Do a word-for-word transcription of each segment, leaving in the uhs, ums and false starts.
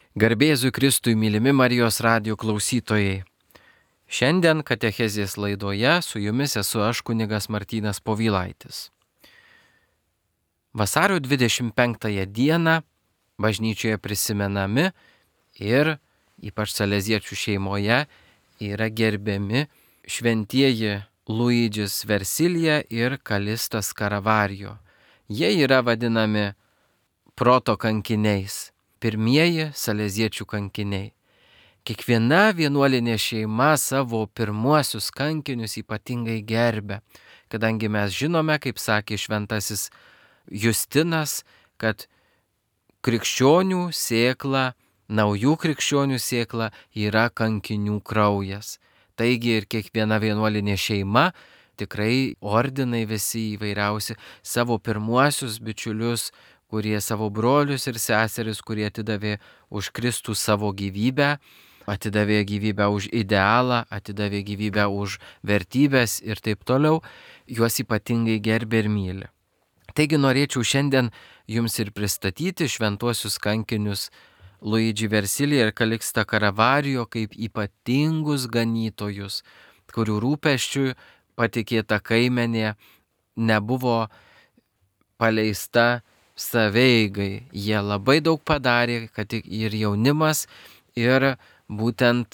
Garbėzui Kristui, mylimi Marijos radijo klausytojai. Šiandien katechezės laidoje su jumis esu aš kunigas Martynas Povilaitis. Vasario dvidešimt penktąją dieną bažnyčioje prisimenami ir ypač saleziečių šeimoje yra gerbiami šventieji Luidžis Versilija ir Kalistas Karavarijo. Jie yra vadinami proto kankiniais. Pirmieji saleziečių kankiniai. Kiekviena vienuolinė šeima savo pirmuosius kankinius ypatingai gerbia, kadangi mes žinome, kaip sakė šventasis Justinas, kad krikščionių sėkla, naujų krikščionių sėkla yra kankinių kraujas. Taigi ir kiekviena vienuolinė šeima, tikrai ordinai visi įvairiausi, savo pirmuosius bičiulius, kurie savo brolius ir seseris, kurie atidavė už Kristų savo gyvybę, atidavė gyvybę už idealą, atidavė gyvybę už vertybės ir taip toliau, juos ypatingai gerbė ir myli. Taigi norėčiau šiandien jums ir pristatyti šventuosius kankinius Luidžį Versiliją ir Kalistą Karavarijo kaip ypatingus ganytojus, kurių rūpesčių patikėta kaimenė nebuvo paleista saveigai. Jie labai daug padarė, kad ir jaunimas, ir būtent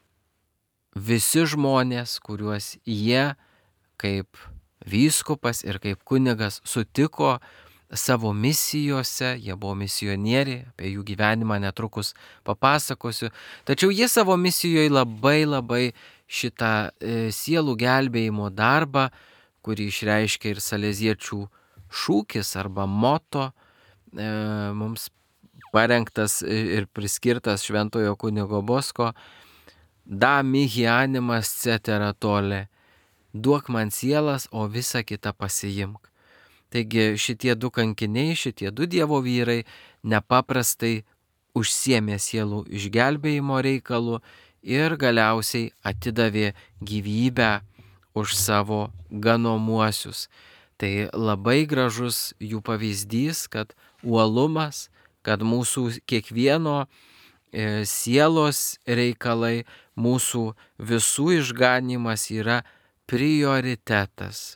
visi žmonės, kuriuos jie kaip vyskupas ir kaip kunigas sutiko savo misijose, jie buvo misionieriai, apie jų gyvenimą netrukus papasakosiu, tačiau jie savo misijoje labai labai šitą e, sielų gelbėjimo darbą, kurį išreiškia ir saleziečių šūkis arba moto, e, mums parengtas ir priskirtas šventojo kunigo Bosko, da mihi animas cetera tole, duok man sielas, o visą kitą pasiimk. Taigi šitie du kankiniai, šitie du Dievo vyrai nepaprastai užsiėmė sielų išgelbėjimo reikalų ir galiausiai atidavė gyvybę už savo ganomuosius. Tai labai gražus jų pavyzdys, kad uolumas, kad mūsų kiekvieno e, sielos reikalai, mūsų visų išganimas yra prioritetas.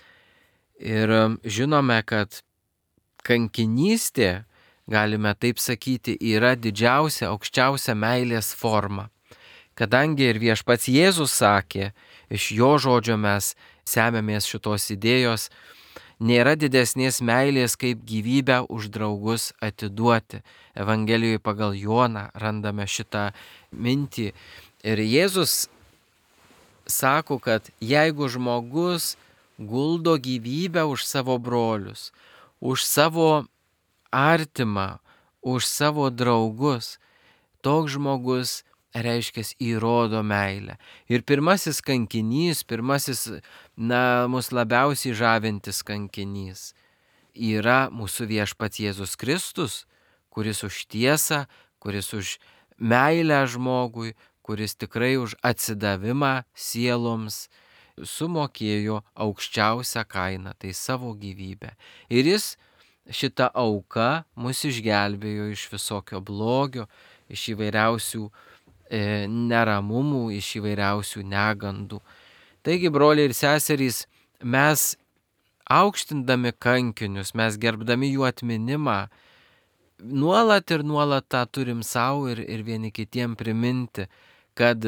Ir žinome, kad kankinystė, galime taip sakyti, yra didžiausia, aukščiausia meilės forma. Kadangi ir viešpats Jėzus sakė, iš jo žodžio mes semiamės šitos idėjos, nėra didesnės meilės, kaip gyvybę už draugus atiduoti. Evangelijoje pagal Joną randame šitą mintį. Ir Jėzus sako, kad jeigu žmogus guldo gyvybę už savo brolius, už savo artimą, už savo draugus, toks žmogus reiškia įrodo meilę. Ir pirmasis kankinys, pirmasis, na, mus labiausiai žavintis kankinys yra mūsų viešpats Jėzus Kristus, kuris už tiesą, kuris už meilę žmogui, kuris tikrai už atsidavimą sieloms sumokėjo aukščiausią kainą, tai savo gyvybę. Ir jis šitą auką mus išgelbėjo iš visokio blogio, iš įvairiausių neramumų, iš įvairiausių negandų. Taigi, broliai ir seserys, mes aukštindami kankinius, mes gerbdami jų atminimą, nuolat ir nuolat tą turim savo ir, ir vieni kitiem priminti, kad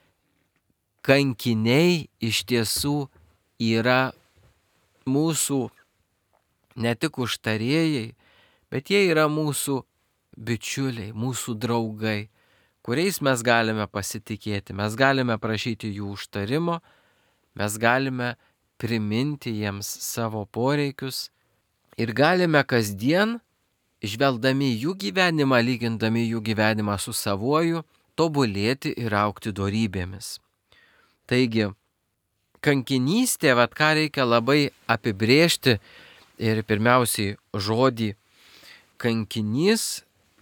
kankiniai iš tiesų yra mūsų ne tik užtarėjai, bet jie yra mūsų bičiuliai, mūsų draugai, kuriais mes galime pasitikėti, mes galime prašyti jų užtarimo, mes galime priminti jiems savo poreikius ir galime kasdien, žvelgdami jų gyvenimą, lygindami jų gyvenimą su savuoju, tobulėti ir augti dorybėmis. Taigi, kankinystė, vat ką reikia labai apibrėžti ir pirmiausiai žodį kankinys,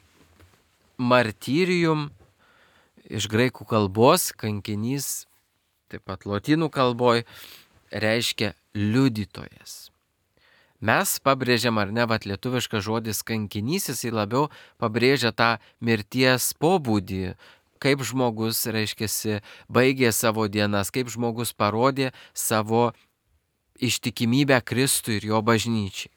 martyrium, iš graikų kalbos kankinys, taip pat lotynų kalboje, reiškia liudytojas. Mes pabrėžiam, ar ne, vat lietuviškas žodis kankinys, jisai labiau pabrėžia tą mirties pobūdį, kaip žmogus, reiškiasi, baigė savo dienas, kaip žmogus parodė savo ištikimybę Kristui ir jo bažnyčiai.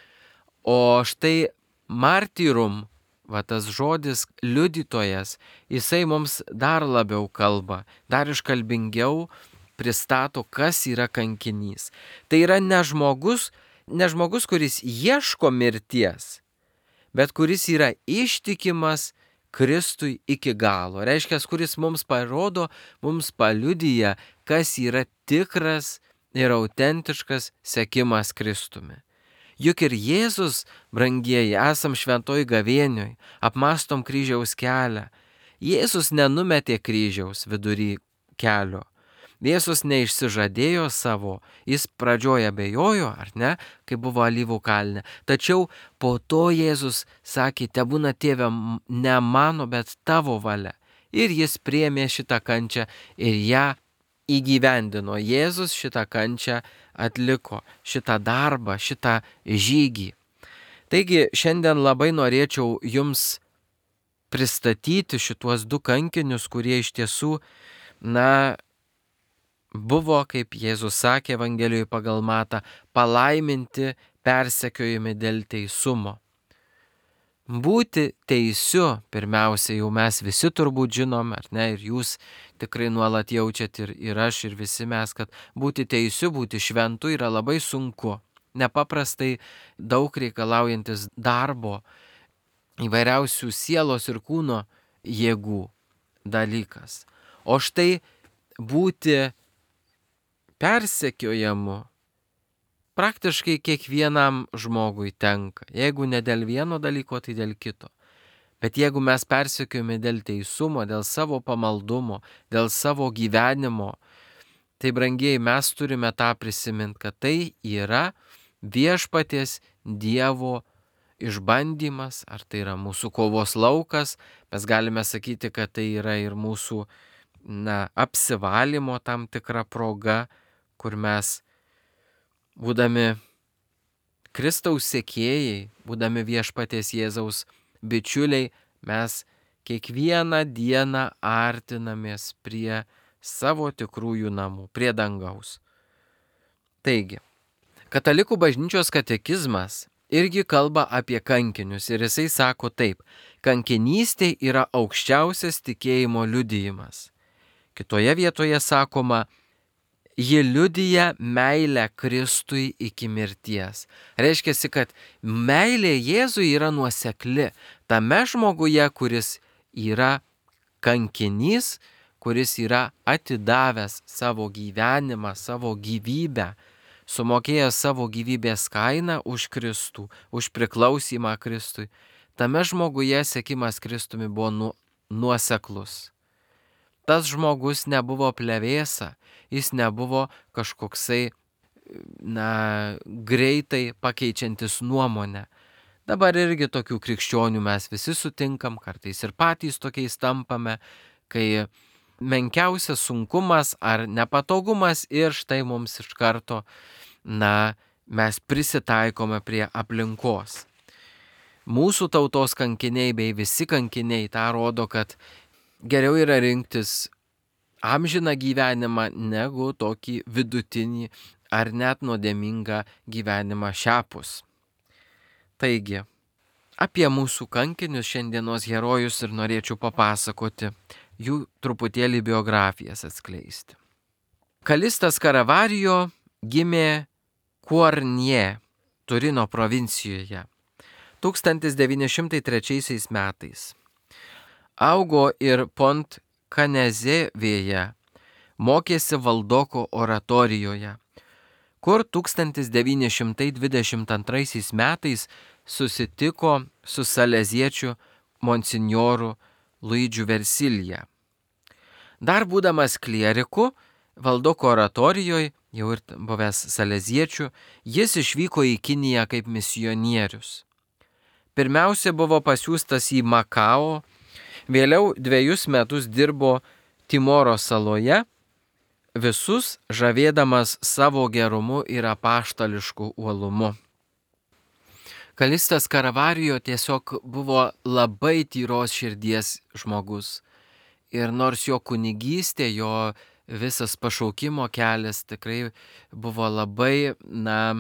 O štai martyrum, va tas žodis liudytojas, jisai mums dar labiau kalba, dar iškalbingiau pristato, kas yra kankinys. Tai yra ne žmogus, ne žmogus, kuris ieško mirties, bet kuris yra ištikimas Kristui iki galo. Reiškia, kuris mums parodo, mums paliudyja, kas yra tikras ir autentiškas sekimas Kristumi. Juk ir Jėzus, brangieji, esam šventoj gavėnioj, apmastom kryžiaus kelią. Jėzus nenumetė kryžiaus vidury kelio. Jėzus neišsižadėjo savo, jis pradžioje abejojo, ar ne, kai buvo Alyvų kalne. Tačiau po to Jėzus sakė, tebūna Tėve ne mano, bet tavo valia. Ir jis priėmė šitą kančią ir ją įgyvendino. Jėzus šitą kančią atliko, šitą darbą, šitą žygį. Taigi šiandien labai norėčiau jums pristatyti šituos du kankinius, kurie iš tiesų, na, buvo, kaip Jėzus sakė Evangelijoje pagal Matą, palaiminti persekiojami dėl teisumo. Būti teisiu, pirmiausia, jau mes visi turbūt žinom, ar ne, ir jūs tikrai nuolat jaučiat, ir, ir aš, ir visi mes, kad būti teisiu, būti šventu yra labai sunku, nepaprastai daug reikalaujantis darbo, įvairiausių sielos ir kūno jėgų dalykas. O štai būti persekiojamu praktiškai kiekvienam žmogui tenka. Jeigu ne dėl vieno dalyko, tai dėl kito. Bet jeigu mes persekiojame dėl teisumo, dėl savo pamaldumo, dėl savo gyvenimo, tai brangieji, mes turime tą prisiminti, kad tai yra viešpaties Dievo išbandymas, ar tai yra mūsų kovos laukas. Mes galime sakyti, kad tai yra ir mūsų, na, apsivalymo tam tikra proga, kur mes, būdami Kristaus sekėjai, būdami viešpaties Jėzaus bičiuliai, mes kiekvieną dieną artinamės prie savo tikrųjų namų, prie dangaus. Taigi, Katalikų bažnyčios katekizmas irgi kalba apie kankinius ir jisai sako taip: kankinystė yra aukščiausias tikėjimo liudijimas. Kitoje vietoje sakoma, ji liudija meilę Kristui iki mirties. Reiškia, kad meilė Jėzui yra nuosekli tame žmoguje, kuris yra kankinys, kuris yra atidavęs savo gyvenimą, savo gyvybę, sumokėjęs savo gyvybės kainą už Kristų, už priklausimą Kristui. Tame žmoguje sekimas Kristumi buvo nu, nuoseklus. Tas žmogus nebuvo plevėsa, jis nebuvo kažkoksai, na, greitai pakeičiantis nuomonę. Dabar irgi tokių krikščionių mes visi sutinkam, kartais ir patys tokiais tampame, kai menkiausias sunkumas ar nepatogumas ir štai mums iš karto, na, mes prisitaikome prie aplinkos. Mūsų tautos kankiniai bei visi kankiniai tą rodo, kad geriau yra rinktis amžiną gyvenimą negu tokį vidutinį ar net nuodėmingą gyvenimą šiapus. Taigi, apie mūsų kankinius šiandienos herojus ir norėčiau papasakoti, jų truputėlį biografijas atskleisti. Kalistas Karavarijo gimė Kuornie, Turino provincijoje, tūkstantis devyni šimtai trečiaisiais metais. Augo ir Pont Kanezėvėje, mokėsi Valdoko oratorijoje, kur tūkstantis devyni šimtai dvidešimt antraisiais metais susitiko su saleziečiu monsinjoru Luidžiu Versilija. Dar būdamas klieriku, Valdoko oratorijoje, jau ir buvęs saleziečiu, jis išvyko į Kiniją kaip misionierius. Pirmiausia buvo pasiųstas į Makao, vėliau dviejus metus dirbo Timoro saloje, visus žavėdamas savo gerumu ir apaštališku uolumu. Kalistas Karavarijo tiesiog buvo labai tyros širdies žmogus. Ir nors jo kunigystė, jo visas pašaukimo kelias tikrai buvo labai, na,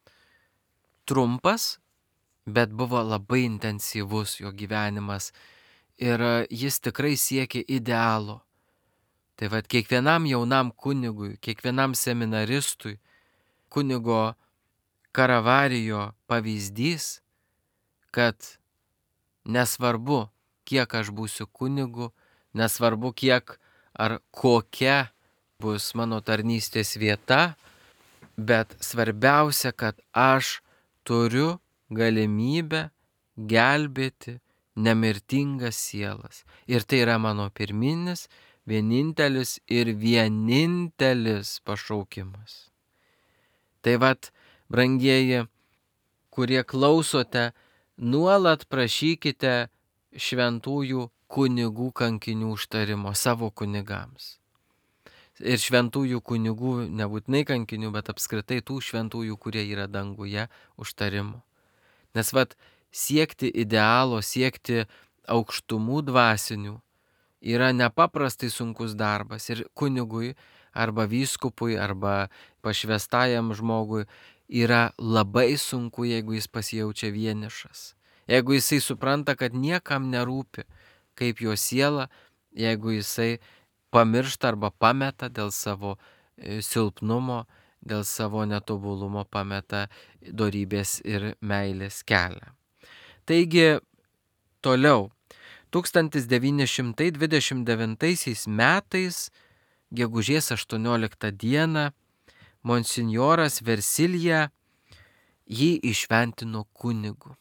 trumpas, bet buvo labai intensyvus jo gyvenimas. Ir jis tikrai siekė idealo. Tai vad kiekvienam jaunam kunigui, kiekvienam seminaristui, kunigo Karavarijo pavyzdys, kad nesvarbu, kiek aš būsiu kunigu, nesvarbu, kiek ar kokia bus mano tarnystės vieta, bet svarbiausia, kad aš turiu galimybę gelbėti nemirtingas sielas. Ir tai yra mano pirminis, vienintelis ir vienintelis pašaukimas. Tai vat, brangieji, kurie klausote, nuolat prašykite šventųjų kunigų kankinių užtarimo savo kunigams. Ir šventųjų kunigų, nebūtinai kankinių, bet apskritai tų šventųjų, kurie yra danguje, užtarimo. Nes vat, siekti idealo, siekti aukštumų dvasinių yra nepaprastai sunkus darbas. Ir kunigui, arba vyskupui, arba pašvestajam žmogui yra labai sunku, jeigu jis pasijaučia vienišas. Jeigu jisai supranta, kad niekam nerūpi, kaip jo siela, jeigu jisai pamiršta arba pameta dėl savo silpnumo, dėl savo netobulumo pameta dorybės ir meilės kelią. Taigi, toliau, tūkstantis devyni šimtai dvidešimt devintaisiais metais, gegužės aštuonioliktą dieną, monsinjoras Versilija jį išventino kunigu.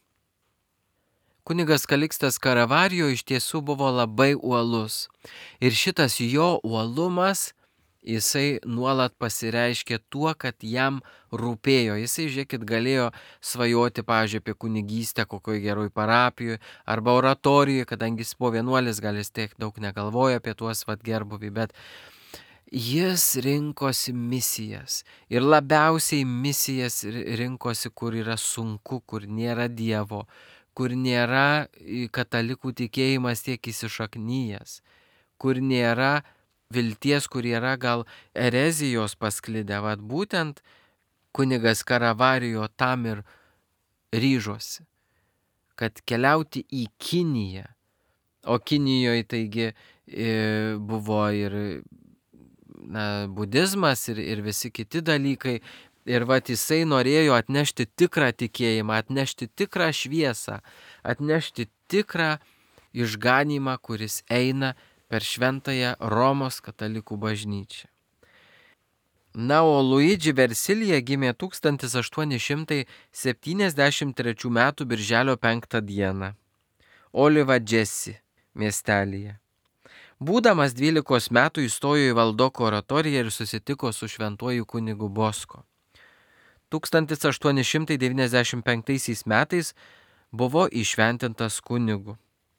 Kunigas Kalikstas Karavarijo iš tiesų buvo labai uolus. Ir šitas jo uolumas, jisai nuolat pasireiškė tuo, kad jam rūpėjo. Jisai, žiūrėkit, galėjo svajoti, pavyzdžiui, apie kunigystę kokioje geroj parapijoje arba oratorijoje, kadangi jis buvo vienuolis, gal jis tiek daug negalvojo apie tuos vat gerbuvį, bet jis rinkosi misijas. Ir labiausiai misijas rinkosi, kur yra sunku, kur nėra Dievo, kur nėra katalikų tikėjimas tiek įsišaknyjas, kur nėra vilties, kur yra gal erezijos pasklidę. Vat būtent kunigas Karavarijo tam ir ryžosi, kad keliauti į Kiniją. O Kinijoje taigi buvo ir na, budizmas ir, ir visi kiti dalykai. Ir vat jisai norėjo atnešti tikrą tikėjimą, atnešti tikrą šviesą, atnešti tikrą išganymą, kuris eina per šventąją Romos katalikų bažnyčią. Na, o Luigi Versilija gimė tūkstantis aštuoni šimtai septyniasdešimt trečių metų birželio penktą dieną Oliva Džesi miestelyje. Būdamas dvylikos metų įstojo į Valdoko oratoriją ir susitiko su šventuoju kunigu Bosko. tūkstantis aštuoni šimtai devyniasdešimt penktaisiais metais buvo įšventintas kunigu.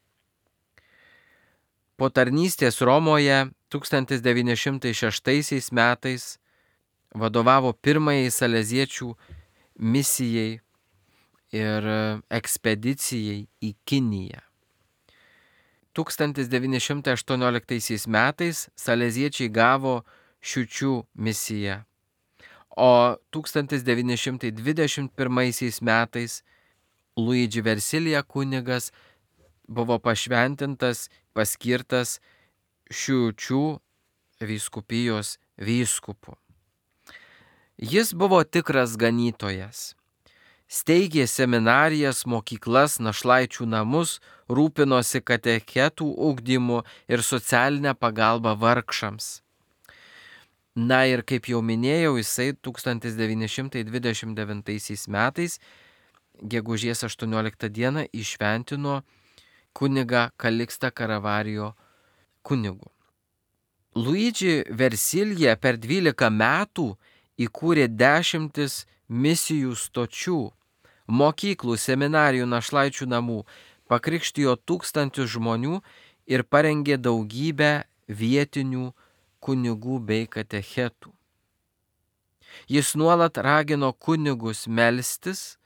Po tarnystės Romoje tūkstantis devyni šimtai šeštaisiais metais vadovavo pirmajai saleziečių misijai ir ekspedicijai į Kiniją. tūkstantis devyni šimtai aštuonioliktaisiais metais saleziečiai gavo Šiučių misiją. O tūkstantis devyni šimtai dvidešimt pirmaisiais metais Luigi Versilija kunigas buvo pašventintas, paskirtas Šiučių vyskupijos vyskupu. Jis buvo tikras ganytojas. Steigė seminarijas, mokyklas, našlaičių namus, rūpinosi katechetų ugdymu ir socialinę pagalbą vargšams. Na ir kaip jau minėjau, jisai tūkstantis devyni šimtai dvidešimt devintaisiais metais, gegužės aštuonioliktą dieną, įšventino kunigą Kalikstą Karavarijo kunigu. Luigi Versilija per dvylika metų įkūrė dešimtis misijų stočių, mokyklų, seminarijų, našlaičių namų, pakrikštijo tūkstančius žmonių ir parengė daugybę vietinių kunigų bei katechetų. Jis nuolat ragino kunigus melstis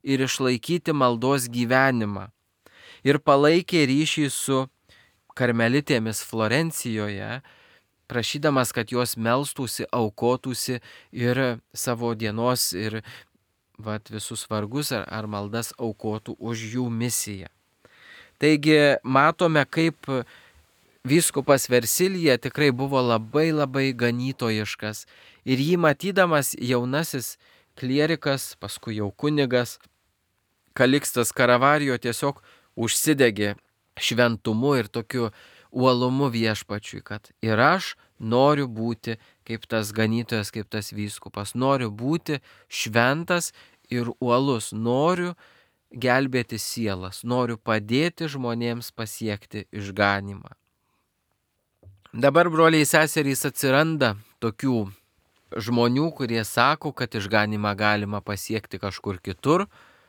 ir išlaikyti maldos gyvenimą. Ir palaikė ryšį su karmelitėmis Florencijoje, prašydamas, kad jos melstųsi, aukotųsi ir savo dienos ir vat, visus vargus ar, ar maldas aukotų už jų misiją. Taigi matome, kaip vyskupas Versilija tikrai buvo labai labai ganytojiškas ir jį matydamas jaunasis klierikas, paskui jau kunigas Kalikstas Karavarijo tiesiog užsidegė šventumu ir tokiu uolumu viešpačiui, kad ir aš noriu būti kaip tas ganytojas, kaip tas vyskupas, noriu būti šventas ir uolus, noriu gelbėti sielas, noriu padėti žmonėms pasiekti išganymą. Dabar, broliai seserys, atsiranda tokių žmonių, kurie sako, kad išganymą galima pasiekti kažkur kitur,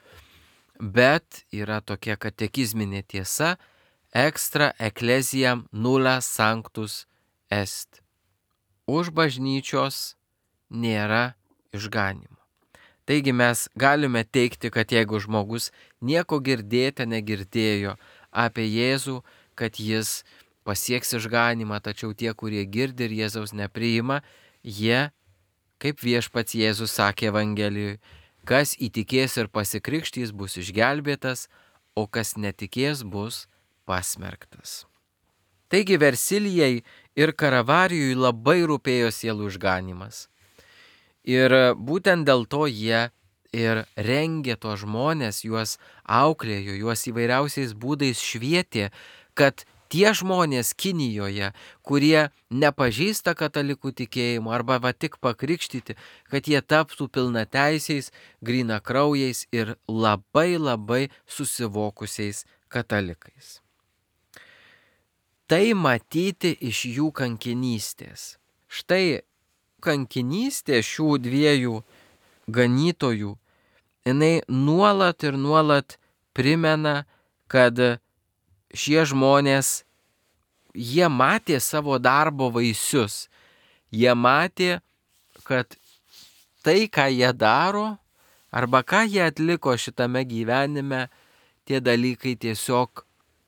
bet yra tokia katekizminė tiesa: extra ecclesiam nulla sanctus est. Už bažnyčios nėra išganymo. Taigi mes galime teigti, kad jeigu žmogus nieko girdėti negirdėjo apie Jėzų, kad jis pasieks išganymą, tačiau tie, kurie girdi ir Jėzaus nepriima, jie, kaip viešpats Jėzus sakė Evangelijoje, kas įtikės ir pasikrikštys, bus išgelbėtas, o kas netikės, bus pasmerktas. Taigi Versilijai ir Karavarijui labai rūpėjo sielų išganymas. Ir būtent dėl to jie ir rengė tuos žmonės, juos auklėjo, juos įvairiausiais būdais švietė, kad tie žmonės Kinijoje, kurie nepažįsta katalikų tikėjimo arba va tik pakrikštyti, kad jie taptų pilnateisiais, grynakraujais ir labai labai susivokusiais katalikais. Tai matyti iš jų kankinystės. Štai kankinystė šių dviejų ganytojų, jinai nuolat ir nuolat primena, kad šie žmonės, jie matė savo darbo vaisius. Jie matė, kad tai, ką jie daro, arba ką jie atliko šitame gyvenime, tie dalykai tiesiog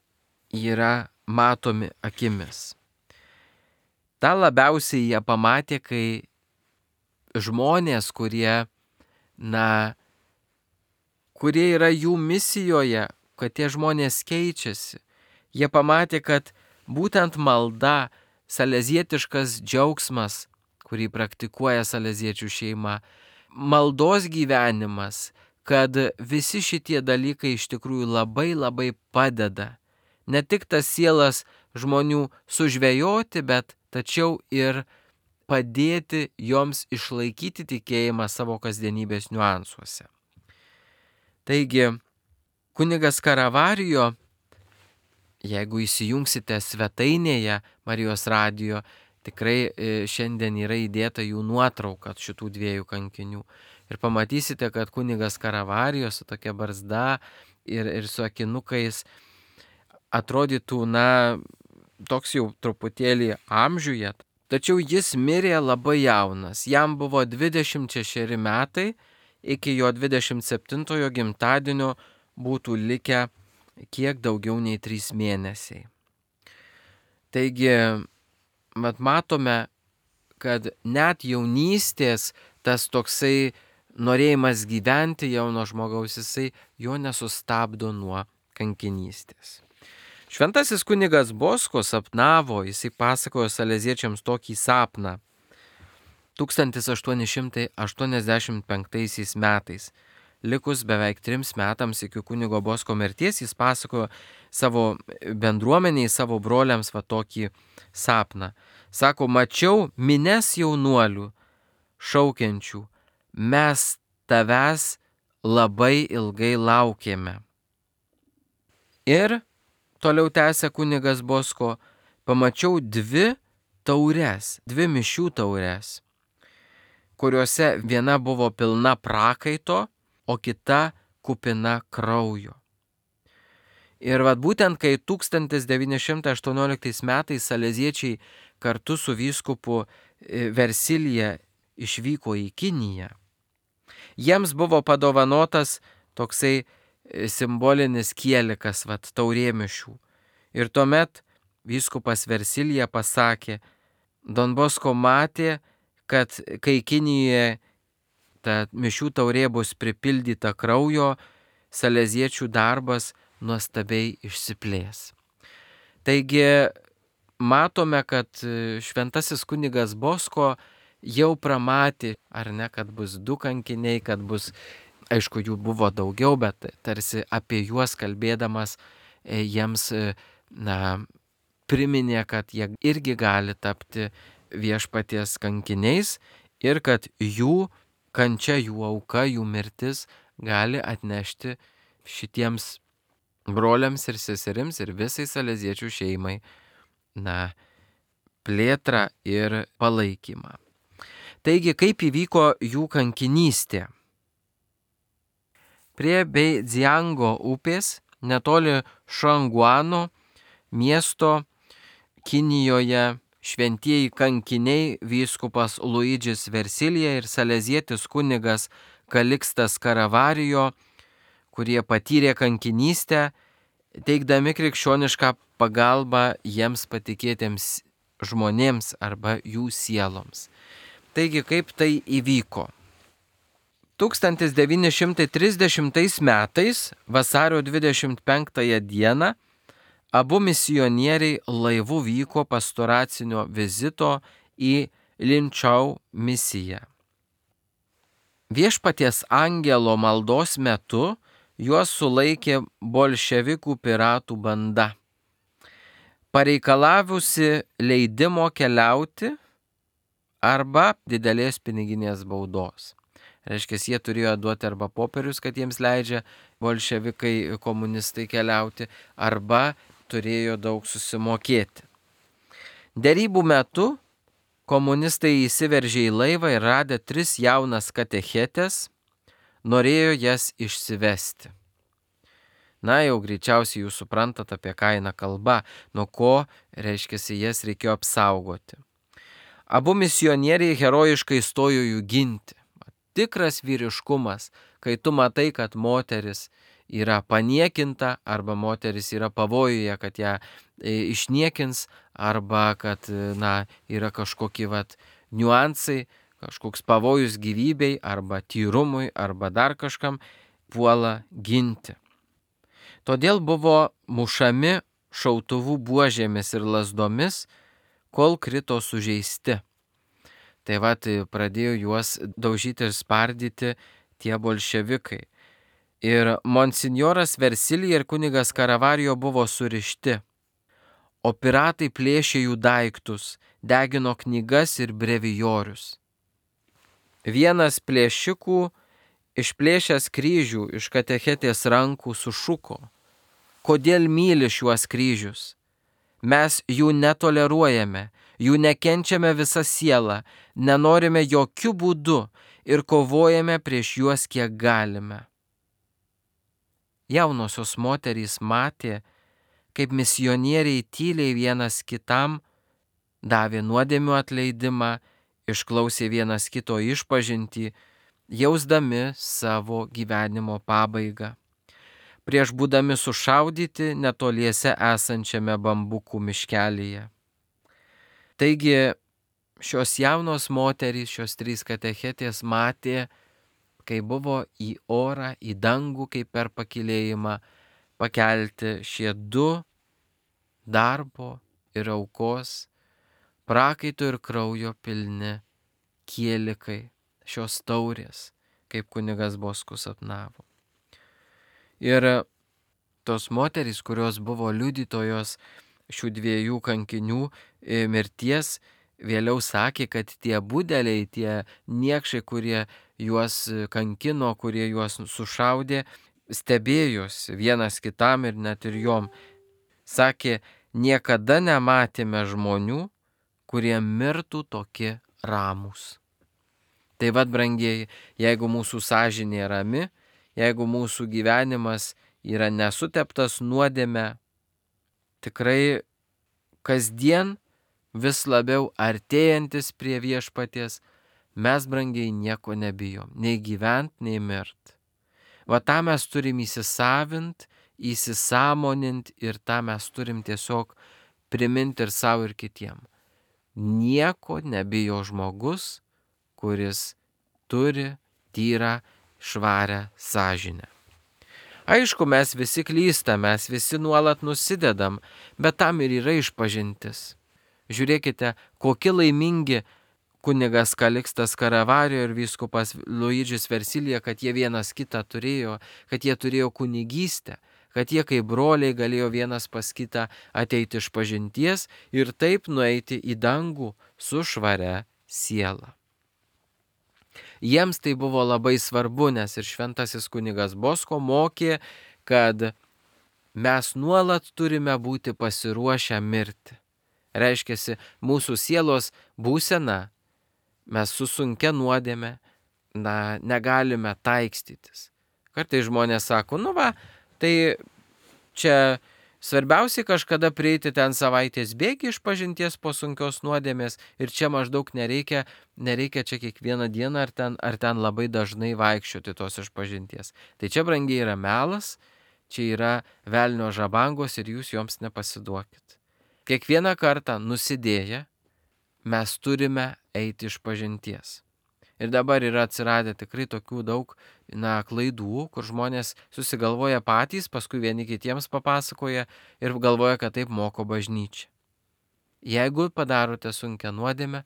yra matomi akimis. Ta labiausiai jie pamatė, kai žmonės, kurie, na, kurie yra jų misijoje, kad tie žmonės keičiasi. Jie pamatė, kad būtent malda, salezietiškas džiaugsmas, kurį praktikuoja saleziečių šeima, maldos gyvenimas, kad visi šitie dalykai iš tikrųjų labai labai padeda. Ne tik tas sielas žmonių sužvejoti, bet tačiau ir padėti joms išlaikyti tikėjimą savo kasdienybės niuansuose. Taigi, kunigas Karavarijo, jeigu įsijungsite svetainėje Marijos radijo, tikrai šiandien yra įdėta jų nuotrauka šitų dviejų kankinių. Ir pamatysite, kad kunigas Karavarijo su tokia barzda ir, ir su akinukais atrodytų, na, toks jau truputėlį amžiuje. Tačiau jis mirė labai jaunas. Jam buvo dvidešimt šešeri metai, iki jo dvidešimt septintojo gimtadienio būtų likę kiek daugiau nei trys mėnesiai. Taigi, mat matome, kad net jaunystės tas toksai norėjimas gyventi jauno žmogaus, jisai jo nesustabdo nuo kankinystės. Šventasis kunigas Bosko sapnavo, jisai pasakojo saleziečiams tokį sapną tūkstantis aštuoni šimtai aštuoniasdešimt penktaisiais metais. Likus beveik trims metams iki kunigo Bosko mirties, jis pasakojo savo bendruomeniai, savo broliams va tokį sapną. Sako, mačiau mines jaunuolių šaukiančių, mes tavęs labai ilgai laukėme. Ir toliau tęsė kunigas Bosko, pamačiau dvi taures, dvi mišių taures, kuriuose viena buvo pilna prakaito, o kita kupina kraujo. Ir vat būtent kai tūkstantis devyni šimtai aštuonioliktais metais saleziečiai kartu su vyskupu Versilija išvyko į Kiniją, jiems buvo padovanotas toksai simbolinis kielikas, vat, taurė mišių. Ir tuomet vyskupas Versilija pasakė, Don Bosko matė, kad kai Kinijoje ta mišių taurė bus pripildyta kraujo, saleziečių darbas nuostabiai išsiplės. Taigi matome, kad šventasis kunigas Bosko jau pramatė, ar ne, kad bus du kankiniai, kad bus, aišku, jų buvo daugiau, bet tarsi apie juos kalbėdamas jiems, na, priminė, kad jie irgi gali tapti viešpaties kankiniais ir kad jų kančia, jų auka, jų mirtis gali atnešti šitiems broliams ir seserims ir visai saleziečių šeimai, na, plėtrą ir palaikymą. Taigi, kaip įvyko jų kankinystė? Prie Beidziango upės, netoli Šanguano miesto Kinijoje, šventieji kankiniai vyskupas Luidžis Versilija ir salezietis kunigas Kalikstas Karavarijo, kurie patyrė kankinystę, teikdami krikščionišką pagalbą jiems patikėtiems žmonėms arba jų sieloms. Taigi, kaip tai įvyko? tūkstantis devyni šimtai trisdešimtais metais, vasario dvidešimt penktąją dieną, abu misionieriai laivu vyko pastoracinio vizito į Linčau misiją. Viešpaties angelo maldos metu juos sulaikė bolševikų piratų banda, pareikalavusi leidimo keliauti arba didelės piniginės baudos. Reiškia, jie turėjo duoti arba popierius, kad jiems leidžia bolševikai komunistai keliauti, arba turėjo daug susimokėti. Derybų metu komunistai įsiveržė į laivą ir radę tris jaunas katechetės, norėjo jas išsivesti. Na, jau greičiausiai jūs suprantat, apie ką eina kalba, nuo ko, reiškia, jas reikėjo apsaugoti. Abu misionieriai herojiškai stojo jų ginti. Tikras vyriškumas, kai tu matai, kad moteris yra paniekinta arba moteris yra pavojuje, kad ją išniekins arba kad, na, yra kažkokie vat niuansai, kažkoks pavojus gyvybei arba tyrumui arba dar kažkam, puola ginti. Todėl buvo mušami šautuvų buožėmis ir lazdomis, kol krito sužeisti. Tai va, tai pradėjo juos daužyti ir spardyti tie bolševikai. Ir monsinjoras Versilija ir kunigas Karavarijo buvo surišti, o piratai plėšė jų daiktus, degino knygas ir brevijorius. Vienas plėšikų, išplėšęs kryžių iš katechetės rankų, sušuko: kodėl myli šiuos kryžius? Mes jų netoleruojame, jų nekenčiame visą sielą, nenorime jokių būdų ir kovojame prieš juos kiek galime. Jaunosios moterys matė, kaip misionieriai tyliai vienas kitam davė nuodėmių atleidimą, išklausė vienas kito išpažintį, jausdami savo gyvenimo pabaigą, prieš būdami sušaudyti netoliese esančiame bambukų miškelyje. Taigi šios jaunos moterys, šios trys katechetės matė, kai buvo į orą, į dangų, kaip per pakylėjimą pakelti šie du darbo ir aukos, prakaito ir kraujo pilni kielikai, šios taurės, kaip kunigas Boskus sapnavo. Ir tos moterys, kurios buvo liudytojos šių dviejų kankinių mirties, vėliau sakė, kad tie budeliai, tie niekšai, kurie juos kankino, kurie juos sušaudė, stebėjosi vienas kitam ir net ir jom. Sakė, niekada nematėme žmonių, kurie mirtų tokie ramūs. Tai vad, brangieji, jeigu mūsų sąžinė rami, jeigu mūsų gyvenimas yra nesuteptas nuodėme, tikrai kasdien vis labiau artėjantis prie viešpaties, mes, brangiai, nieko nebijom, nei gyvent, nei mirt. Va tą mes turim įsisavint, įsisamonint ir tą mes turim tiesiog priminti ir savo ir kitiem. Nieko nebijo žmogus, kuris turi tyrą, švarę sąžinę. Aišku, mes visi klystam, mes visi nuolat nusidedam, bet tam ir yra išpažintis. Žiūrėkite, kokie laimingi kunigas Kalikstas Karavarijo ir vyskupas Luidžis Versilija, kad jie vienas kitą turėjo, kad jie turėjo kunigystę, kad jie kaip broliai galėjo vienas pas kitą ateiti iš pažinties ir taip nueiti į dangų su švaria siela. Jiems tai buvo labai svarbu, nes ir šventasis kunigas Bosko mokė, kad mes nuolat turime būti pasiruošę mirti. Reiškiasi, mūsų sielos būsena, mes su sunkia nuodėme, na, negalime taikstytis. Kartais žmonės sako, nu va, tai čia svarbiausiai kažkada prieiti ten savaitės bėgį iš pažinties po sunkios nuodėmės ir čia maždaug nereikia, nereikia čia kiekvieną dieną ar ten, ar ten labai dažnai vaikščioti tos iš pažinties. Tai čia, brangiai, yra melas, čia yra velnio žabangos ir jūs joms nepasiduokit. Kiekvieną kartą nusidėję mes turime eiti iš pažinties. Ir dabar yra atsiradę tikrai tokių daug na, klaidų, kur žmonės susigalvoja patys, paskui vieni kitiems papasakoja ir galvoja, kad taip moko bažnyčia. Jeigu padarote sunkią nuodėmę,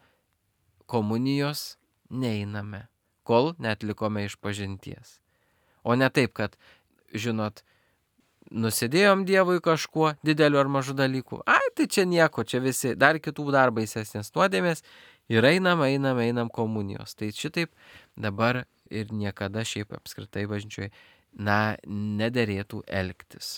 komunijos neiname, kol netlikome iš pažinties. O ne taip, kad, žinot, nusidėjom Dievui kažkuo, dideliu ar mažu dalyku. Ai, tai čia nieko, čia visi, dar kitų dar baisesnės nuodėmės. Ir einam, einam, einam komunijos. Tai šitaip dabar ir niekada šiaip apskritai bažnyčioje, na, nederėtų elgtis.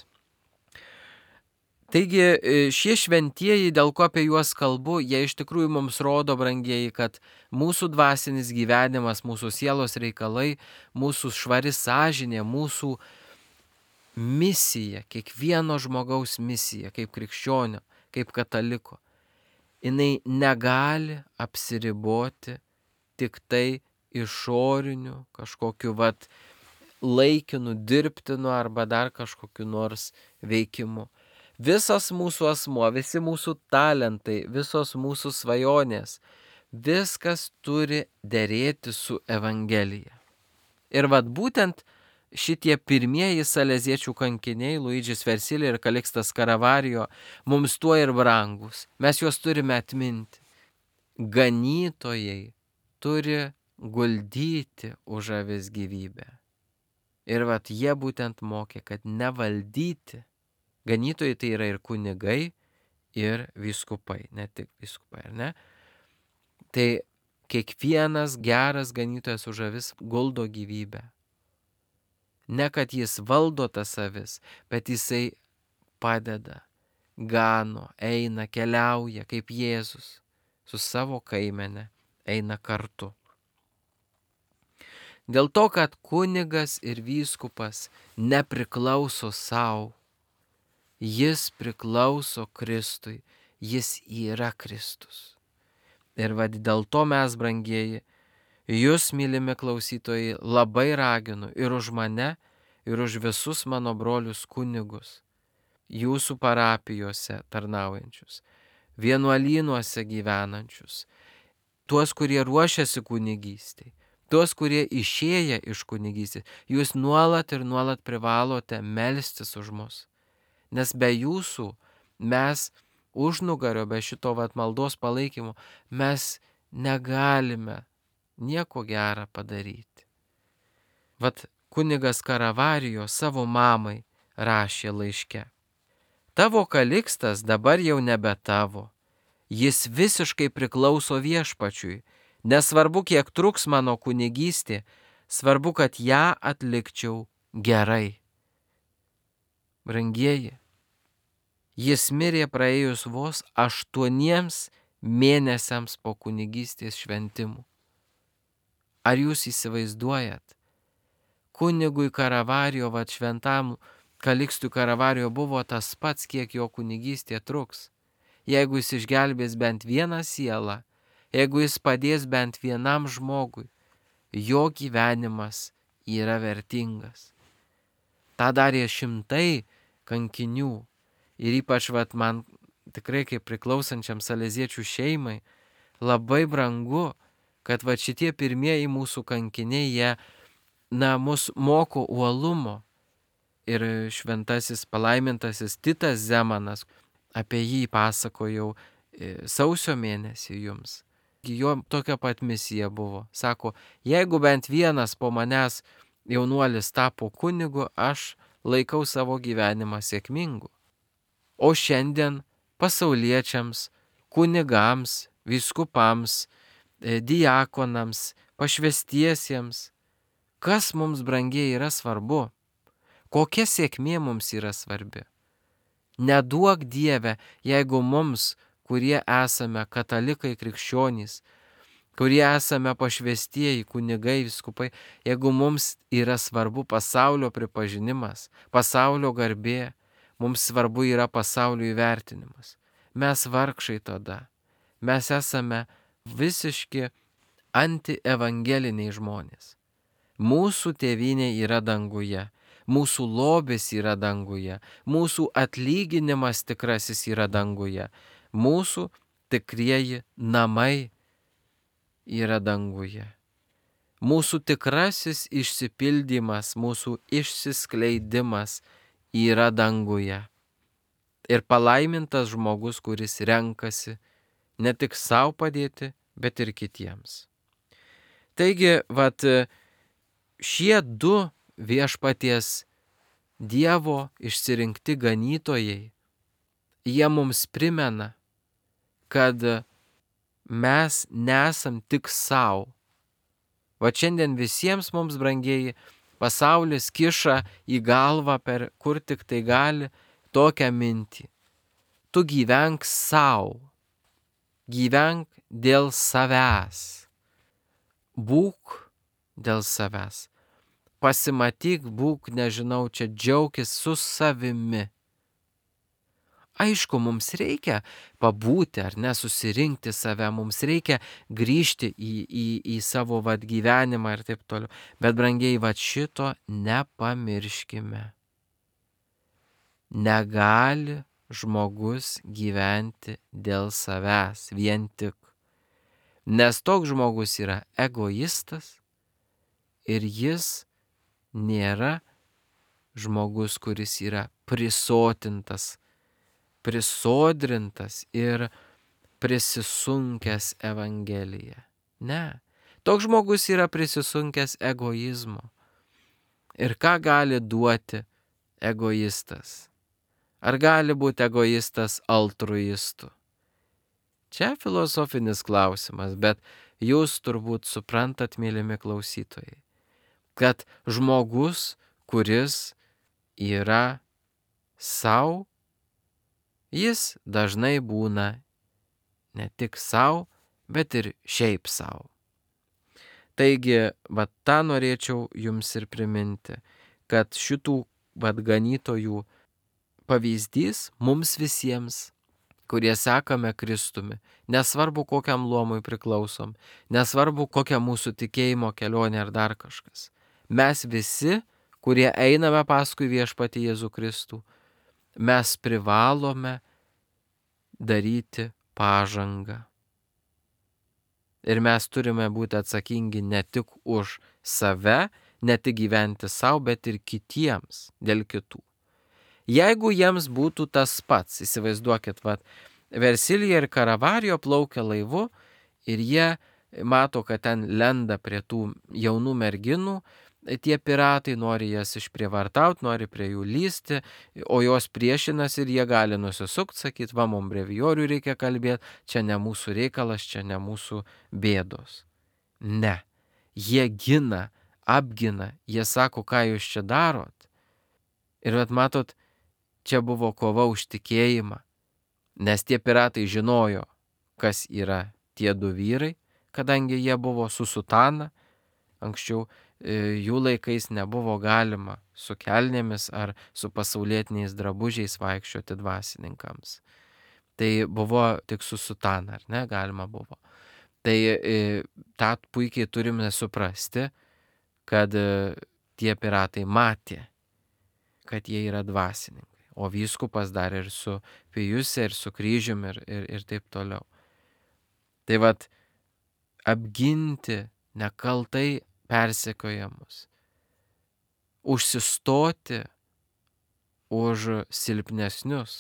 Taigi šie šventieji, dėl ko apie juos kalbu, jie iš tikrųjų mums rodo, brangieji, kad mūsų dvasinis gyvenimas, mūsų sielos reikalai, mūsų švari sąžinė, mūsų misija, kiekvieno žmogaus misija, kaip krikščionio, kaip kataliko, jinai negali apsiriboti tik tai išoriniu, kažkokiu vat laikinu, dirbtinu arba dar kažkokiu nors veikimu. Visas mūsų asmuo, visi mūsų talentai, visos mūsų svajonės, viskas turi derėti su Evangelija. Ir vat būtent šitie pirmieji saleziečių kankiniai, Luidžis Versilija ir Kalikstas Karavarijo, mums tuo ir brangus. Mes juos turime atminti. Ganytojai turi guldyti už avis gyvybę. Ir vat jie būtent mokė, kad nevaldyti. Ganytojai tai yra ir kunigai, ir vyskupai, ne tik vyskupai, ar ne? Tai kiekvienas geras ganytojas už avis guldo gyvybę. Ne kad jis valdo tas avis, bet jisai padeda, gano, eina, keliauja kaip Jėzus su savo kaimene, eina kartu. Dėl to, kad kunigas ir vyskupas nepriklauso savo, jis priklauso Kristui, jis yra Kristus. Ir vad dėl to mes, brangieji, jūs, mylimi klausytojai, labai raginu ir už mane, ir už visus mano brolius kunigus, jūsų parapijose tarnaujančius, vienuolynuose gyvenančius, tuos, kurie ruošiasi kunigystei, tuos, kurie išėję iš kunigystės, jūs nuolat ir nuolat privalote melstis už mus, nes be jūsų mes užnugario, be šito vat maldos palaikymo, mes negalime nieko gerą padaryti. Vat kunigas Karavarijo savo mamai rašė laiške. Tavo Kalikstas dabar jau nebe tavo. Jis visiškai priklauso Viešpačiui. Nesvarbu, kiek truks mano kunigystė, svarbu, kad ją atlikčiau gerai. Brangieji, jis mirė praėjus vos aštuoniems mėnesiams po kunigystės šventimų. Ar jūs įsivaizduojat? Kunigui Karavarijo, vat šventam Kalikstui Karavarijo buvo tas pats, kiek jo kunigystė truks. Jeigu jis išgelbės bent vieną sielą, jeigu jis padės bent vienam žmogui, jo gyvenimas yra vertingas. tą darė šimtai kankinių. Ir ypač vat, man tikrai kaip priklausančiam saleziečių šeimai labai brangu, kad vat, šitie pirmieji mūsų kankiniai, jie na, mus moko uolumo. Ir šventasis palaimintasis Titas Zemanas, apie jį pasakojau sausio mėnesį jums. Jo tokia pat misija buvo. Sako, jeigu bent vienas po manęs jaunuolis tapo kunigu, aš laikau savo gyvenimą sėkmingu. O šiandien pasauliečiams, kunigams, vyskupams, diakonams, pašvestiesiems, kas mums brangiai yra svarbu, kokia sėkmė mums yra svarbi. Neduok Dieve, jeigu mums, kurie esame katalikai krikščionys, kurie esame pašvestieji kunigai, vyskupai, jeigu mums yra svarbu pasaulio pripažinimas, pasaulio garbė, mums svarbu yra pasaulio įvertinimas. Mes vargšai tada. Mes esame visiški antievangeliniai žmonės. Mūsų tėvynė yra danguje, mūsų lobis yra danguje, mūsų atlyginimas tikrasis yra danguje, mūsų tikrieji namai yra danguje. Mūsų tikrasis išsipildymas, mūsų išsiskleidimas yra danguje. Ir palaimintas žmogus, kuris renkasi ne tik savo padėti, bet ir kitiems. Taigi, vat, šie du viešpaties Dievo išsirinkti ganytojai, jie mums primena, kad mes nesam tik savo. Va šiandien visiems mums brangieji pasaulis kiša į galvą, per kur tik tai gali, tokią mintį. Tu gyvenk savo, gyvenk dėl savęs, būk dėl savęs, pasimatyk, būk, nežinau, čia džiaukis su savimi. Aišku, mums reikia pabūti ar ne, susirinkti save, mums reikia grįžti į, į, į savo vat, gyvenimą ir taip toliau. Bet brangiai, vat šito nepamirškime. Negali žmogus gyventi dėl savęs vien tik. Nes toks žmogus yra egoistas ir jis nėra žmogus, kuris yra prisotintas, prisodrintas ir prisisunkęs Evangeliją. Ne. Toks žmogus yra prisisunkęs egoizmo. Ir ką gali duoti egoistas? Ar gali būti egoistas altruistų? Čia filosofinis klausimas, bet jūs turbūt suprantat, mylimi klausytojai, kad žmogus, kuris yra sau, jis dažnai būna ne tik sau, bet ir šiaip sau. Taigi, vat tą norėčiau jums ir priminti, kad šitų vat ganytojų pavyzdys mums visiems, kurie sekame Kristumi, nesvarbu kokiam luomui priklausom, nesvarbu kokia mūsų tikėjimo kelionė ar dar kažkas. Mes visi, kurie einame paskui viešpatį Jėzų Kristų, mes privalome daryti pažangą. Ir mes turime būti atsakingi ne tik už save, ne tik gyventi savo, bet ir kitiems, dėl kitų. Jeigu jiems būtų tas pats, įsivaizduokit, vat, Versilija ir Karavarijo plaukia laivu ir jie mato, kad ten lenda prie tų jaunų merginų, tie piratai nori jas išprievartauti, nori prie jų lysti, o jos priešinas ir jie gali nusisukti, sakyti, va, mums brevijorių reikia kalbėti, čia ne mūsų reikalas, čia ne mūsų bėdos. Ne, jie gina, apgina, jie sako, ką jūs čia darot. Ir vat matot, čia buvo kova už tikėjimą, nes tie piratai žinojo, kas yra tie du vyrai, kadangi jie buvo su sutana, anksčiau jų laikais nebuvo galima su kelnėmis ar su pasaulietiniais drabužiais vaikščioti dvasininkams. Tai buvo tik su sutana, ar ne, galima buvo. Tai tą puikiai turime suprasti, kad tie piratai matė, kad jie yra dvasininkai. O vyskupas dar ir su pijuse, ir su kryžiumi, ir, ir, ir taip toliau. Tai vat, apginti nekaltai persekiojamus, užsistoti už silpnesnius,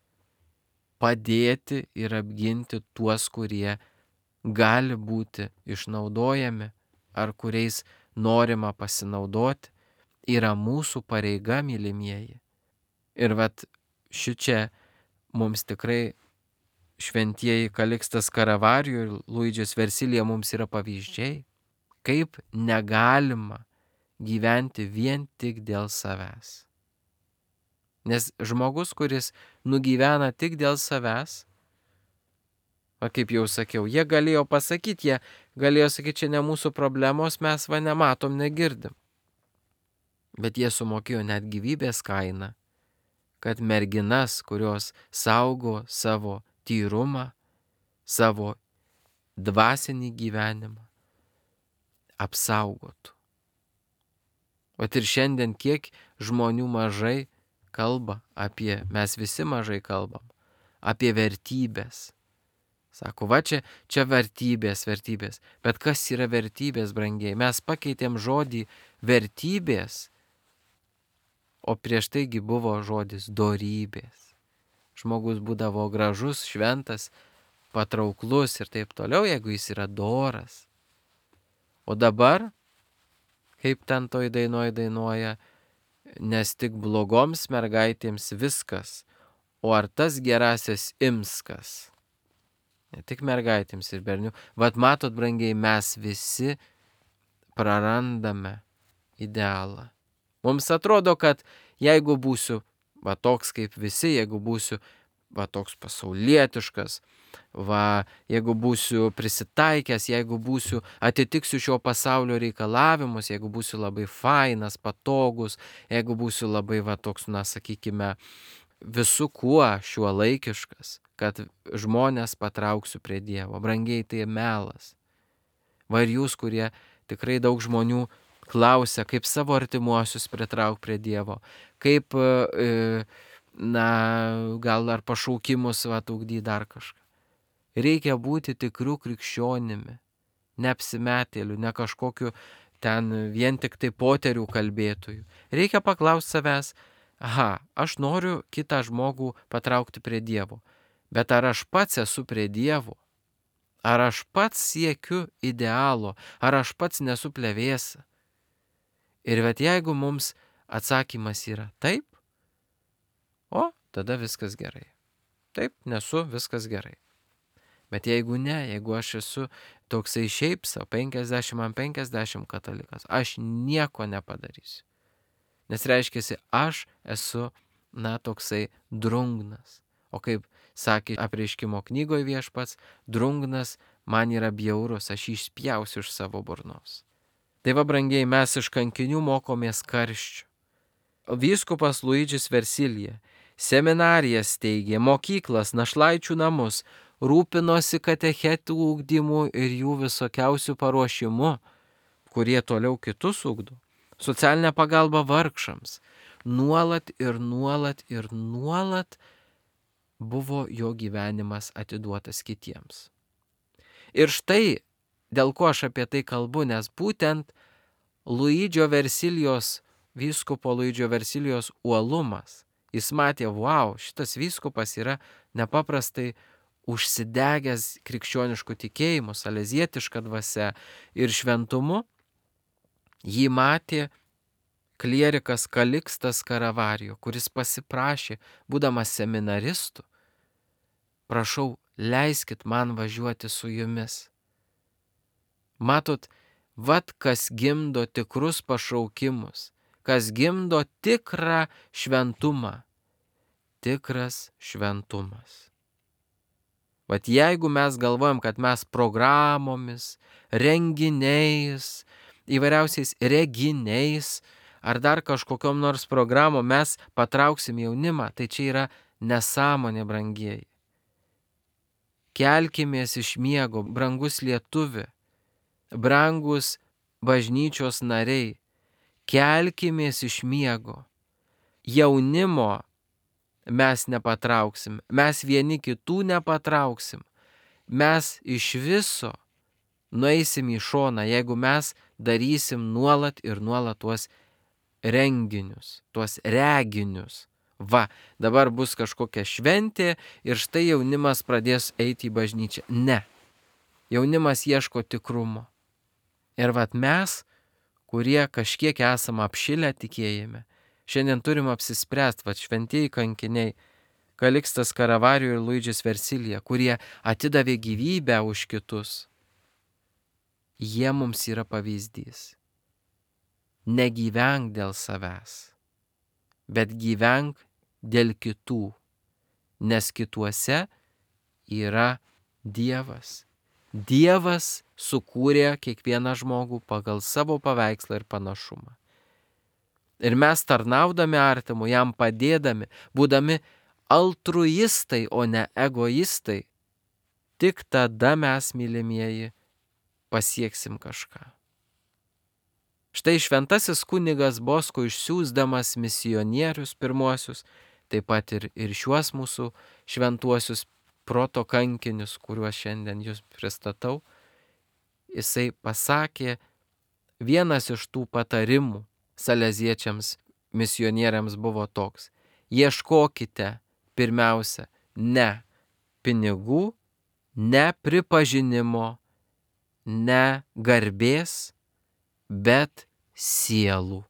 padėti ir apginti tuos, kurie gali būti išnaudojami ar kuriais norima pasinaudoti, yra mūsų pareiga, mylimieji. Ir vat šičia mums tikrai šventieji Kalikstas Karavarijų ir Luidžis Versilija mums yra pavyzdžiai, kaip negalima gyventi vien tik dėl savęs. Nes žmogus, kuris nugyvena tik dėl savęs, o kaip jau sakiau, jie galėjo pasakyti, jie galėjo sakyti, čia ne mūsų problemos, mes va nematom, negirdim. Bet jie sumokėjo net gyvybės kainą, kad merginas, kurios saugo savo tyrumą, savo dvasinį gyvenimą, apsaugotų. O ir šiandien kiek žmonių mažai kalba apie, mes visi mažai kalbam, apie vertybės. Sako, va čia, čia vertybės, vertybės. Bet kas yra vertybės, brangiai? Mes pakeitėm žodį vertybės, o prieš taigi buvo žodis dorybės. Žmogus būdavo gražus, šventas, patrauklus ir taip toliau, jeigu jis yra doras. O dabar, kaip ten toj dainoj dainuoja, nes tik blogoms mergaitėms viskas, o ar tas gerasis imskas. Ne tik mergaitėms ir bernių. Vat matot, brangiai, mes visi prarandame idealą. Mums atrodo, kad jeigu būsiu va toks kaip visi, jeigu būsiu va toks pasaulietiškas, va jeigu būsiu prisitaikęs, jeigu būsiu atitiksiu šio pasaulio reikalavimus, jeigu būsiu labai fainas, patogus, jeigu būsiu labai va toks, na sakykime, visų kuo šiuolaikiškas, kad žmonės patrauksiu prie Dievo. Brangiai, tai melas. Va ir jūs, kurie tikrai daug žmonių klausia, kaip savo artimuosius pritrauk prie Dievo, kaip, na, gal ar pašaukimus atugdy dar kažką. Reikia būti tikrų krikščionimi, neapsimetėlių, ne kažkokiu ten vien tik tai poterių kalbėtojų. Reikia paklausti savęs, aha, aš noriu kitą žmogų patraukti prie Dievo, bet ar aš pats esu prie Dievo? Ar aš pats siekiu idealo? Ar aš pats nesu plevėsa? Ir bet jeigu mums atsakymas yra taip, o tada viskas gerai. Taip, nesu, viskas gerai. Bet jeigu ne, jeigu aš esu toksai šiaip savo penkiasdešimt ant penkiasdešimt katalikas, aš nieko nepadarysiu. Nes reiškiasi, aš esu, na, toksai drungnas. O kaip sakė apreiškimo knygoje Viešpats, drungnas man yra bjaurus, aš jį išspjausiu iš savo burnos. Tai va, brangiai, mes iš kankinių mokomės karščių. Vyskupas Luidžis Versilija seminarijas steigė, mokyklas, našlaičių namus, rūpinosi katechetų ugdymu ir jų visokiausių paruošimu, kurie toliau kitus ugdo. Socialinę pagalbą vargšams. Nuolat ir nuolat ir nuolat buvo jo gyvenimas atiduotas kitiems. Ir štai, dėl ko aš apie tai kalbu, nes būtent Luidžio Versilijos, vyskupo Luidžio Versilijos uolumas, jis matė, wow, šitas vyskupas yra nepaprastai užsidegęs krikščioniškų tikėjimų, salezietiška dvasia ir šventumu, jį matė klierikas Kalikstas Karavarijų, kuris pasiprašė, būdamas seminaristu, prašau, leiskit man važiuoti su jumis. Matot, vat kas gimdo tikrus pašaukimus, kas gimdo tikrą šventumą, tikras šventumas. Vat jeigu mes galvojam, kad mes programomis, renginiais, įvairiausiais reginiais ar dar kažkokiom nors programom mes patrauksim jaunimą, tai čia yra nesąmonė, brangieji. Kelkimės iš miego, brangus lietuvi, brangus bažnyčios nariai, kelkimės iš miego. jaunimo mes nepatrauksim, mes vieni kitų nepatrauksim, mes iš viso nueisim į šoną, jeigu mes darysim nuolat ir nuolat tuos renginius, tuos reginius. Va, dabar bus kažkokia šventė ir štai jaunimas pradės eiti į bažnyčią. Ne, jaunimas ieško tikrumo. Ir vat mes, kurie kažkiek esam apšilę tikėjime, šiandien turim apsispręsti, vat šventieji kankiniai, Kalikstas Karavarijo ir Luidžis Versilija, kurie atidavė gyvybę už kitus. Jie mums yra pavyzdys. Negyvenk dėl savęs, bet gyvenk dėl kitų, nes kituose yra Dievas. Dievas sukūrė kiekvieną žmogų pagal savo paveikslą ir panašumą. Ir mes tarnaudami artimu, jam padėdami, būdami altruistai, o ne egoistai, tik tada mes, mylimieji, pasieksim kažką. Štai šventasis kunigas Bosko išsiųsdamas misionierius pirmuosius, taip pat ir, ir šiuos mūsų šventuosius proto kankinius, kuriuos šiandien jūs pristatau, jisai pasakė vienas iš tų patarimų saleziečiams misionieriams buvo toks: ieškokite pirmiausia ne pinigų, ne pripažinimo, ne garbės, bet sielų.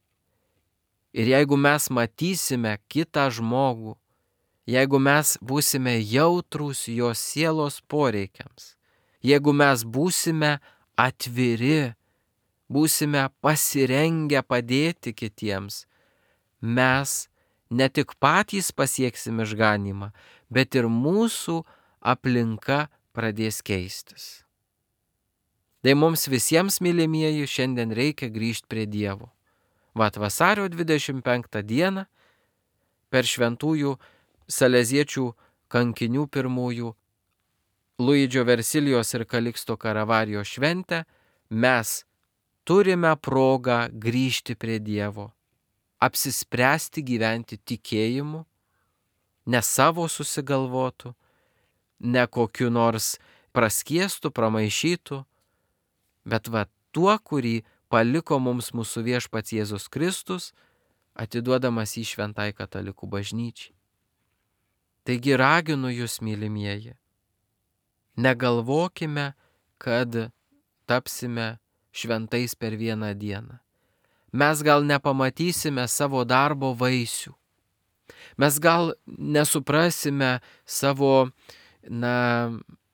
Ir jeigu mes matysime kitą žmogų, jeigu mes būsime jautrūs jo sielos poreikiams, jeigu mes būsime atviri, būsime pasirengę padėti kitiems, mes ne tik patys pasieksim išganymą, bet ir mūsų aplinka pradės keistis. Tai mums visiems, mylimieji, šiandien reikia grįžti prie Dievo. Vat vasario dvidešimt penktą dieną per šventųjų saleziečių kankinių pirmųjų Luidžio Versilijos ir Kaliksto Karavarijo šventę mes turime progą grįžti prie Dievo, apsispręsti gyventi tikėjimu, ne savo susigalvotų, ne kokiu nors praskiestų, pramaišytų, bet va tuo, kurį paliko mums mūsų viešpats Jėzus Kristus, atiduodamas į šventai katalikų bažnyčiai. Taigi raginu jūs, mylimieji, negalvokime, kad tapsime šventais per vieną dieną. Mes gal nepamatysime savo darbo vaisių. Mes gal nesuprasime savo, na,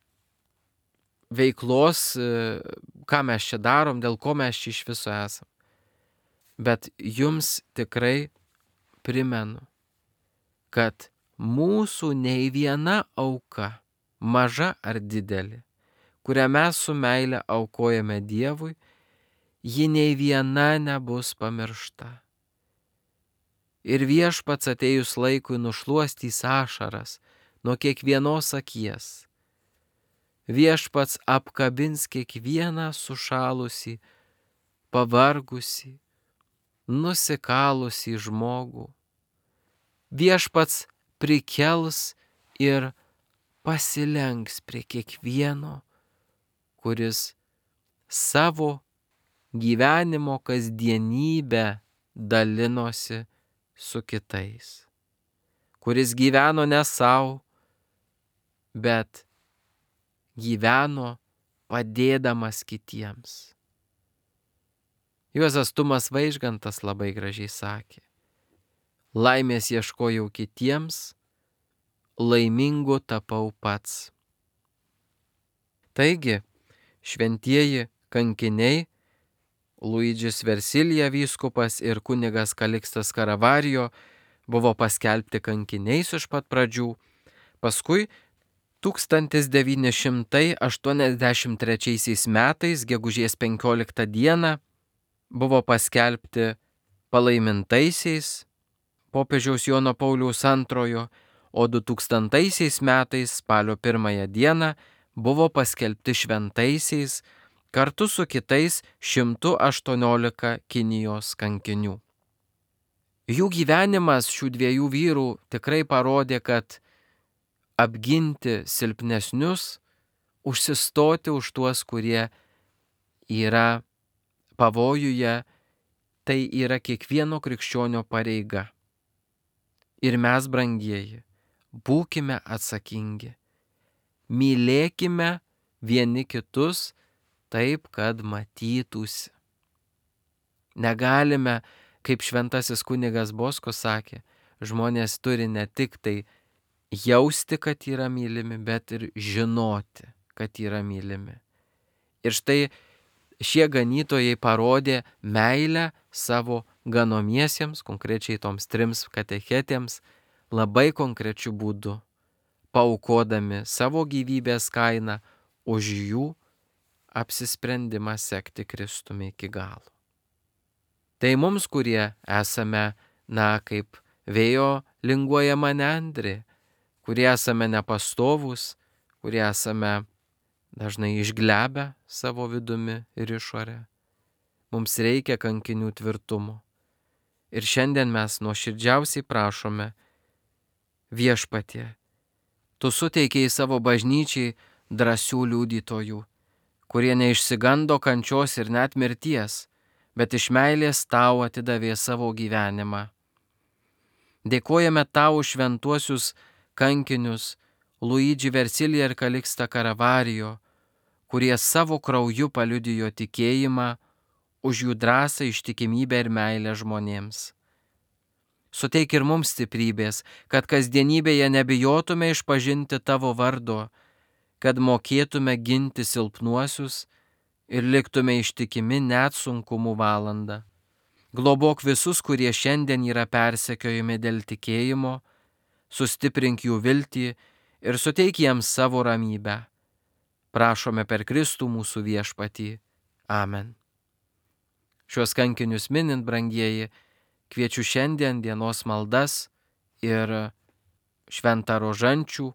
veiklos, ką mes čia darom, dėl ko mes čia iš viso esam. Bet jums tikrai primenu, kad mūsų nei viena auka, maža ar didelė, kurią mes su meile aukojame Dievui, ji nei viena nebus pamiršta. Ir viešpats atėjus laikui nušluostys ašaras nuo kiekvienos akies. Viešpats apkabins kiekvieną sušalusį, pavargusį, nusikalusį žmogų. Viešpats prikels ir pasilenks prie kiekvieno, kuris savo gyvenimo kasdienybę dalinosi su kitais, kuris gyveno ne savo, bet gyveno padėdamas kitiems. Juozas Tumas Vaižgantas labai gražiai sakė: laimės ieškojau kitiems, laimingu tapau pats. Taigi, šventieji kankiniai, Luidžis Versilija vyskupas ir kunigas Kalikstas Karavarijo buvo paskelbti kankiniais iš pat pradžių, paskui tūkstantis devyni šimtai aštuoniasdešimt trečiaisiais metais, gegužės penkioliktą dieną, buvo paskelbti palaimintaisiais popiežiaus Jono Pauliaus antrojo, o du tūkstantaisiais metais, spalio pirmąją dieną, buvo paskelbti šventaisiais kartu su kitais šimtu aštuoniolika Kinijos kankinių. Jų gyvenimas, šių dviejų vyrų, tikrai parodė, kad apginti silpnesnius, užsistoti už tuos, kurie yra pavojuje, tai yra kiekvieno krikščionio pareiga. Ir mes, brangieji, būkime atsakingi. Mylėkime vieni kitus taip, kad matytųsi. Negalime, kaip šventasis kunigas Bosko sakė, žmonės turi ne tik tai jausti, kad yra mylimi, bet ir žinoti, kad yra mylimi. Ir štai šie ganytojai parodė meilę savo ganomiesiems, konkrečiai toms trims katechetėms, labai konkrečiu būdu, paaukodami savo gyvybės kainą už jų apsisprendimą sekti Kristumi iki galo. Tai mums, kurie esame, na, kaip vėjo linguojama nendrė, kurie esame nepastovūs, kurie esame dažnai išglebę savo vidumi ir išorę. Mums reikia kankinių tvirtumo. Ir šiandien mes nuoširdžiausiai prašome: Viešpatie, tu suteikei savo bažnyčiai drąsių liudytojų, kurie neišsigando kančios ir net mirties, bet iš meilės tau atidavė savo gyvenimą. Dėkojame tau už šventuosius kankinius Luigi Versiliją ir Kalikstą Karavarijo, kurie savo krauju paliudijo tikėjimą, už jų drąsą, ištikimybę ir meilę žmonėms. Suteik ir mums stiprybės, kad kasdienybėje nebijotume išpažinti tavo vardo, kad mokėtume ginti silpnuosius ir liktume ištikimi net sunkumų valandą. Globok visus, kurie šiandien yra persekiojami dėl tikėjimo, sustiprink jų viltį ir suteik jiems savo ramybę. Prašome per Kristų mūsų viešpatį. Amen. Šios kankinius minint, brangieji, kviečiu šiandien dienos maldas ir šventą rožančių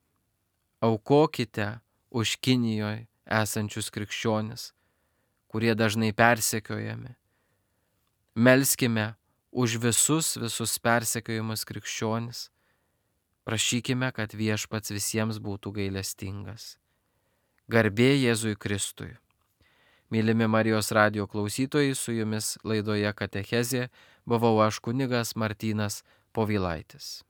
aukokite už Kinijoje esančius krikščionis, kurie dažnai persekiojami. Melskime už visus, visus persekiojimus krikščionis. Prašykime, kad viešpats visiems būtų gailestingas. Garbė Jėzui Kristui. Mylimi Marijos radijo klausytojai, su jumis laidoje Katechezė buvau aš kunigas Martynas Povilaitis.